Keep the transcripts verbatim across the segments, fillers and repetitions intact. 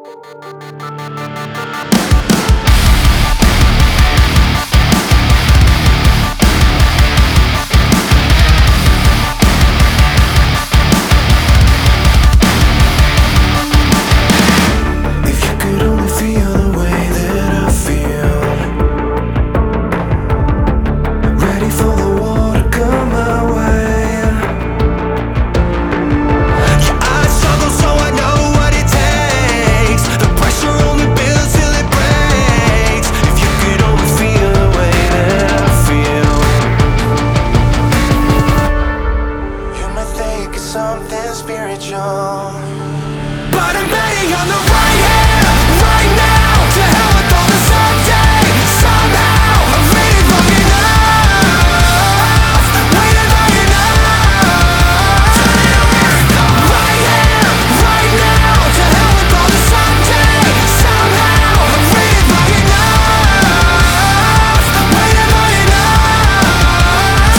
Something spiritual, but I'm betting on the right hand right now. To hell with all the someday. Somehow I've waited long enough, waited long enough. Right here, right now. To hell with all the someday. Somehow I've waited long enough, waited long enough.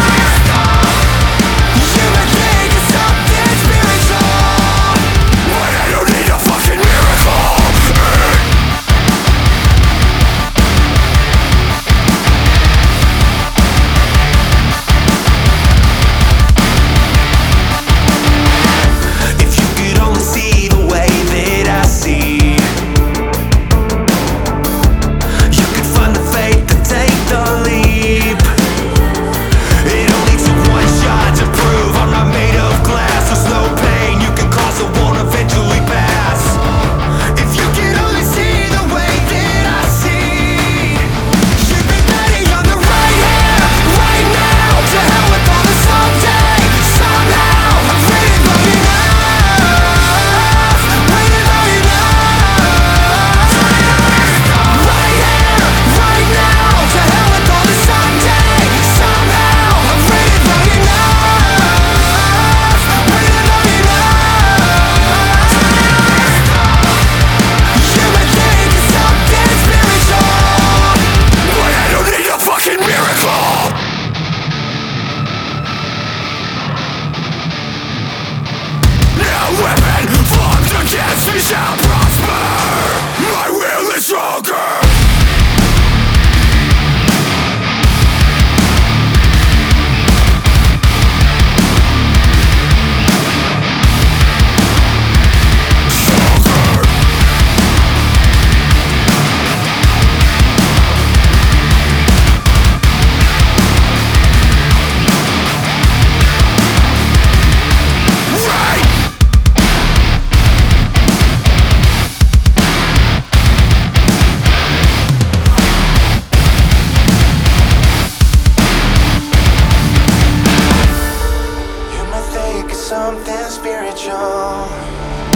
You would think it's something spiritual, but I don't need a fucking miracle. If you could only see the way that I see, you could find the faith to take the leap. It only took one shot to prove I'm not made of glass. There's no pain you can cause, it won't eventually pass. If you could only see the way that I see, you'd be betting on the right hand right now. To hell with all the someday. Somehow I've waited long enough, waited long enough. Right here, right now. To hell with all the someday. Somehow I've waited long enough, waited long enough. You would think it's something spiritual, but I don't need a fucking miracle. No weapon formed against me shall prosper. My will is stronger. Right. You might think it's something spiritual,